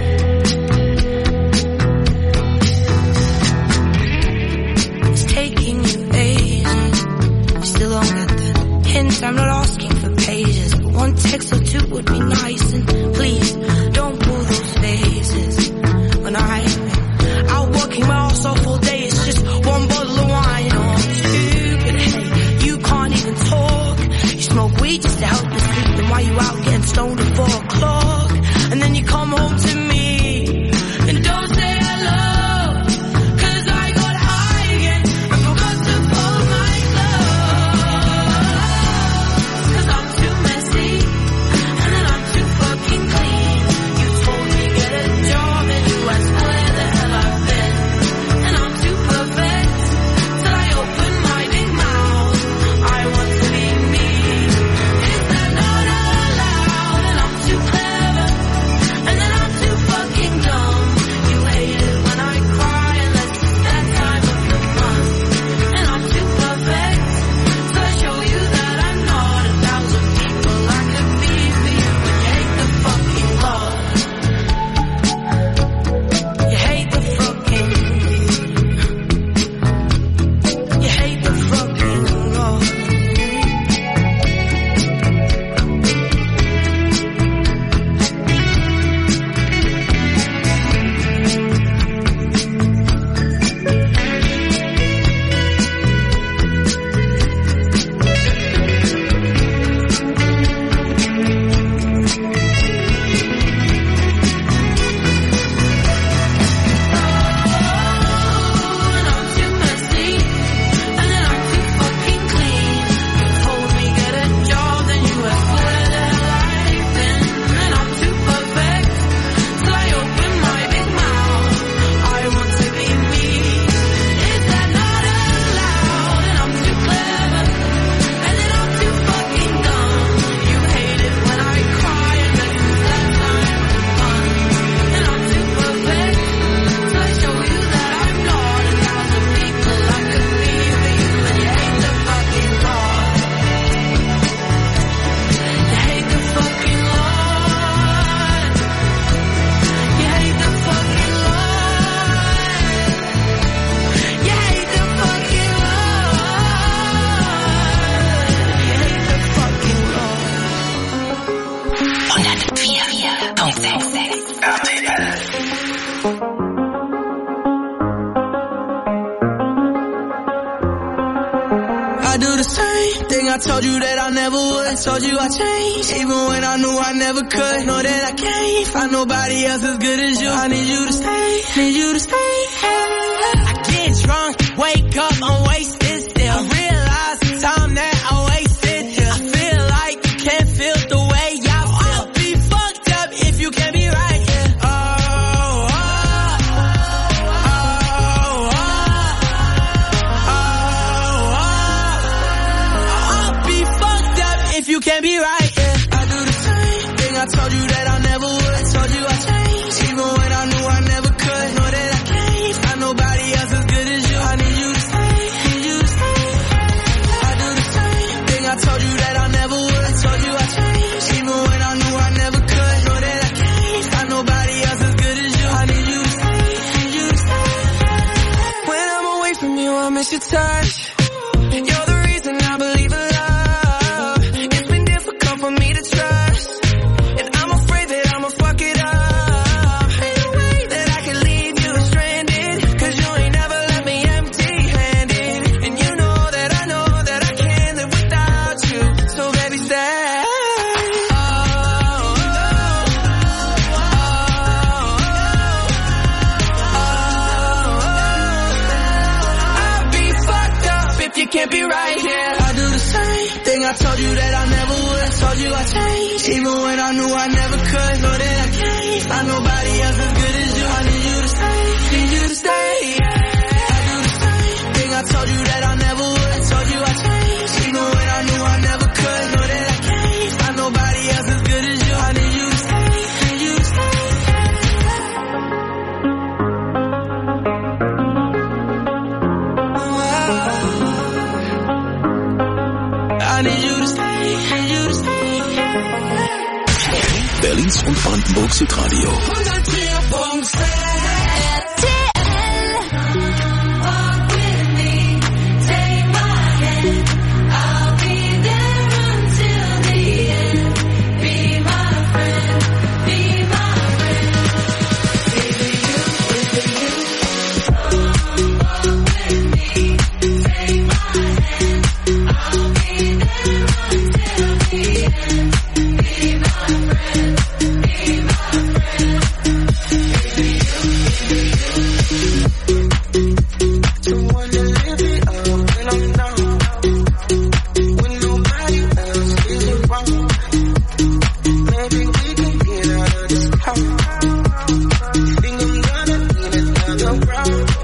Speaker 6: It's taking you ages. You still don't get the hint. I'm not asking for pages, but one text or two would be nice. And please don't pull those faces when I'm out working my ass off all day. It's just one bottle of wine. You know I'm stupid. Hey, you can't even talk. You smoke weed just to help you sleep. Then why you out getting stoned at 4 o'clock? And then you come home to me and don't say hello. 'Cause I got high again and forgot to fold my clothes. 'Cause I'm too messy and then I'm too fucking clean. You told me get a job and you asked where the hell I've been. And I'm too perfect till I open my big mouth. I want to be me. Is that not allowed? And I'm too clever and then I'm too fucking dumb. You hate it when I cry unless it's that time of the month. And I'm too perfect, so I show you that I'm not 1,000 people I could be for you. And you hate the fucking law. You hate the fucking. You hate the fucking law. And I'm too messy and then I'm too fucking clean. You told me get a job, then you asked where the hell I've been. And I'm too perfect, so I open my big mouth. I want to be me. Is that not allowed? And I'm too clever and then I'm too fucking dumb. You hate it when I cry unless it's that time of the month. And I'm too perfect, so I show you that I'm not 1,000 people I could be for you. And you hate the fucking law. You hate the fucking law. You hate the fucking law. You hate the fucking law. You hate the fucking law.
Speaker 1: 104.6
Speaker 4: RTL.
Speaker 7: I do the same thing I told you that I never would. I told you I changed, even when I knew I never could. Know that I can't find nobody else as good as you. I need you to stay, need you to stay. I get drunk, wake up, I'm wasted still. can't be right here. I do the same thing I told you that I never would. I told you I changed, even when I knew I never could. Know that I can't find nobody else as good as you. I need you to stay, need you to stay. I do the same thing I told you that I never would. I told you I changed, even when I knew I never could. Know that I can't find nobody else as good as you. I need you to stay, need you to stay. I need you to stay, need you to stay.
Speaker 4: Berlins und Brandenburgs Hitradio.
Speaker 7: 104.6